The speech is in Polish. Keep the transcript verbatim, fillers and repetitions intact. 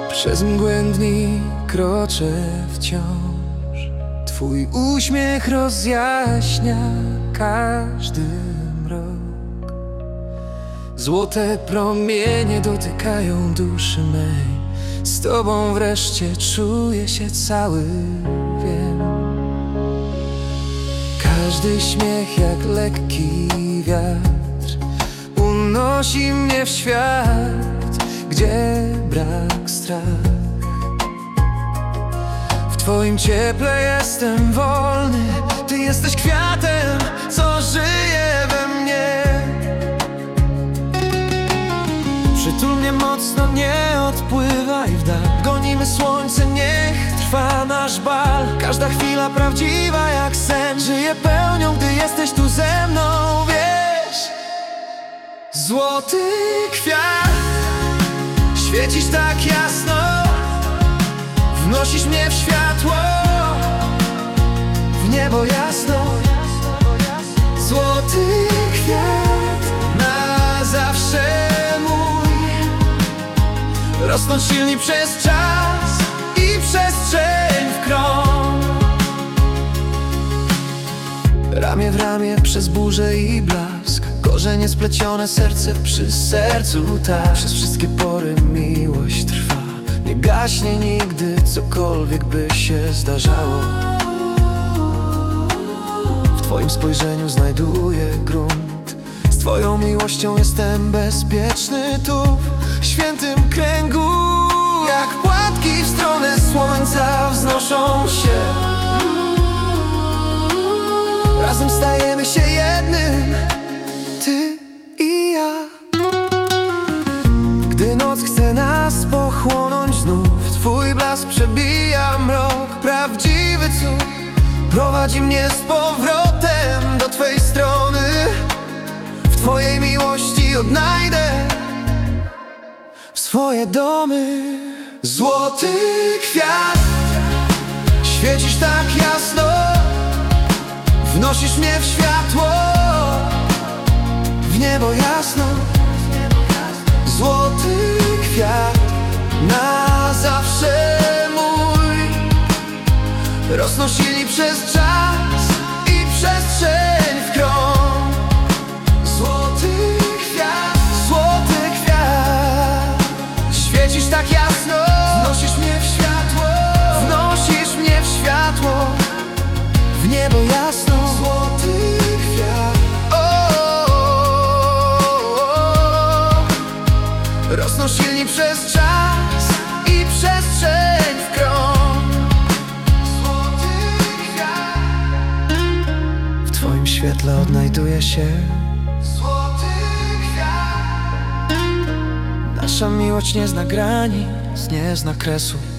Przez mgłę dni kroczę wciąż. Twój uśmiech rozjaśnia każdy mrok. Złote promienie dotykają duszy mej. Z Tobą wreszcie czuję się cały, wiem. Każdy śmiech jak lekki wiatr unosi mnie w świat, gdzie brak strach. W Twoim cieple jestem wolny. Ty jesteś kwiatem, co żyje we mnie. Przytul mnie mocno, nie odpływaj w dal. Gonimy słońce, niech trwa nasz bal. Każda chwila prawdziwa jak sen. Żyję pełnią, gdy jesteś tu ze mną, wiesz. Złoty kwiat, świecisz tak jasno, wnosisz mnie w światło, w niebo jasno. Złoty kwiat, na zawsze mój. Rosnąć silni przez czas i przestrzeń w krąg. Ramię w ramię przez burzę i blask. Korzenie splecione, serce przy sercu, tak. Przez wszystkie pory miłość trwa. Nie gaśnie nigdy, cokolwiek by się zdarzało. W Twoim spojrzeniu znajduję grunt. Z Twoją miłością jestem bezpieczny tu, w świętym kręgu. Jak płatki w stronę słońca wznoszą się. Razem stajemy się jednym, Ty i ja. Gdy noc chce nas pochłonąć znów, Twój blask przebija mrok. Prawdziwy cud prowadzi mnie z powrotem do Twej strony. W Twojej miłości odnajdę swoje domy. Złoty kwiat, świecisz tak jasno, wnosisz mnie w światło, w niebo jasno. Złoty kwiat, na zawsze mój. Rosną silni przez czas i przestrzeń w krąg. Złoty kwiat, złoty kwiat, świecisz tak jasno, wnosisz mnie w światło, wnosisz mnie w światło, w niebo jasno. Złoty kwiat, rosną silni przez czas i przestrzeń w krąg. Złoty kwiat, w Twoim świetle odnajduję się. Złoty kwiat, nasza miłość nie zna granic, nie zna kresu.